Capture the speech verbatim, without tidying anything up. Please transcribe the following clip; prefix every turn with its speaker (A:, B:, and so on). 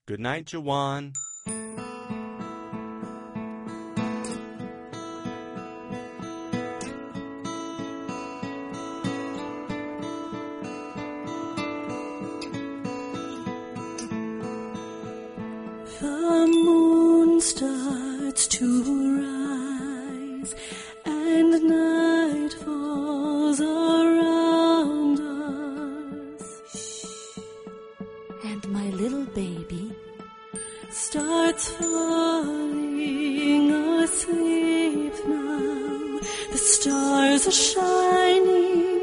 A: Good night, Jawan.
B: The moon starts to rise and night falls around us. And my little baby starts falling asleep now. The stars are shining